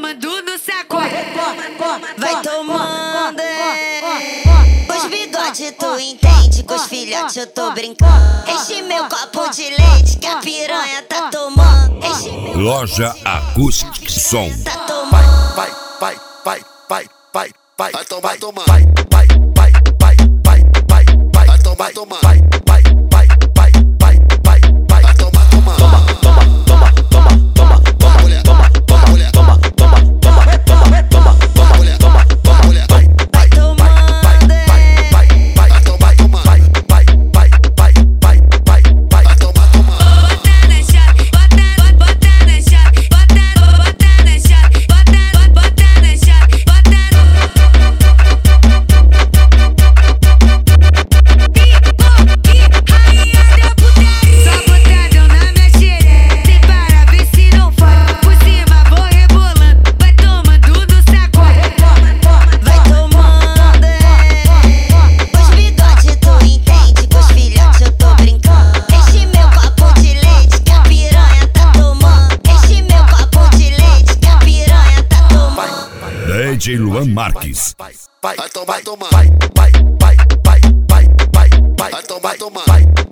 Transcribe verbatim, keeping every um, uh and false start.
tomando no sacode. Vai tomando, é. Os bigode tu entende, com os filhotes eu tô brincando. Enche meu copo de leite que a piranha tá tomando. Enche meu Loja Acústica Som. tá tomando. Vai, vai, vai, vai, vai, vai, vai tomar, tomar. Vai, vai, vai, vai, vai, vai, vai, vai tomar, tomar. Vai, vai, vai, vai, vai, vai, vai, vai tomar, tomar. Toma, toma, toma, toma, toma, toma, mulher, toma, toma, mulher, toma, toma, toma, toma, toma, toma, mulher, toma, toma, mulher, vai, vai, vai, vai, vai, vai, vai tomar, tomar. Vai, vai, vai, vai, vai, vai, vai, vai tomar, tomar. Bota na chave, bota, bota na chave, bota, bota na chave, bota, bota na chave, bota. Rainha da putaria. Só botadão na minha xereca. Se para, vê se não faz. Por cima vou rebolando, vai tomando no sacode. Vai tomando, é. Os bigode tu entende, com os filhotes eu tô brincando. Enche meu copo de leite que a piranha tá tomando. Enche meu copo de leite que a piranha tá tomando. D J Luan Marques. Vai, vai, vai tomar, tomar. Vai, vai, vai, vai, vai, vai, vai tomar, tomar. Vai.